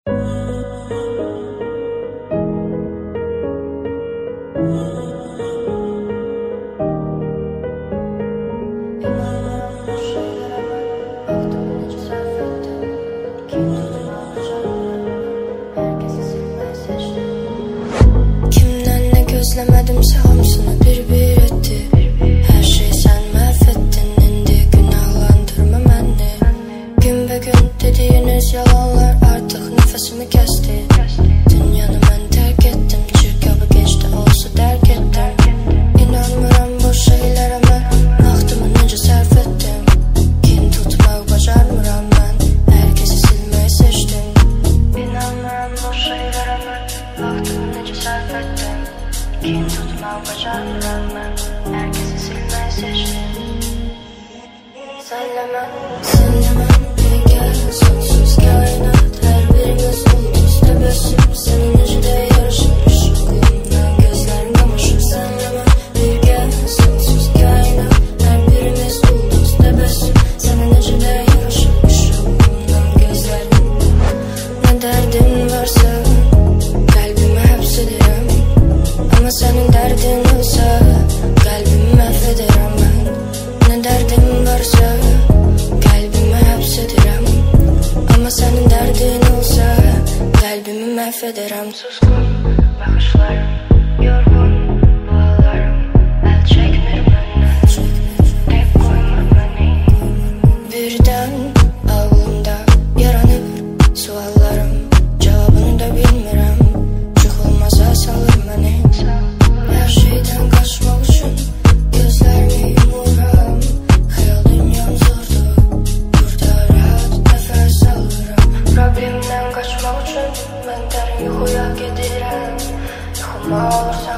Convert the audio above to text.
Gözlemedim sağımsını bir etti. Her şeyi sen mahvettin. İndi günahlandırma beni. Gün be gün dediğiniz yalanlar artık nefesimi kesti. Dünyanı ben terk ettim. Çirkabı geçti olsa terk ettim. İnanmıram bu şeylere ben. Vaxtımı nece sərf ettim. Kin tutmaq bacarmıram ben. Herkesi silmeyi seçtim. İnanmıram bu şeylere ben. Vaxtımı nece sərf ettim. Kin tutmaq bacarmıram mən. Herkesi silmeyi seçtim. Senle mən birgə sonsuz kainat. Her birimiz ulduz təbəssüm. Senin necədə yarışır ışığımdan. Gözlərin qamaşır. Senle mən birgə sonsuz kainat. Her birimiz ulduz təbəssüm. Senin necədə yarışır ışığımdan. Gözlərin. Ne derdin varsa kalbime hapsederim. Ama senin derdin olsa kalbimi mahvederim ben. Ne derdin varsa kalbimi hapsederim. Ama senin derdin olsa kalbimi mahvederim. Suskun bakışlarım, yorgun dualarım. El çekmir benden, tek koymur beni. Birden ağlımda yaranır suallarım. Cevabını da bilmirəm. Çıkılmaza salır beni. Her şeyden kaçmak için gözlerimi yumuram. Hayal dünyam zordu. Burada rahat nefes alırım. Problemden kaçmak için ben derin yuxuya gedirəm. Yuxuma olursan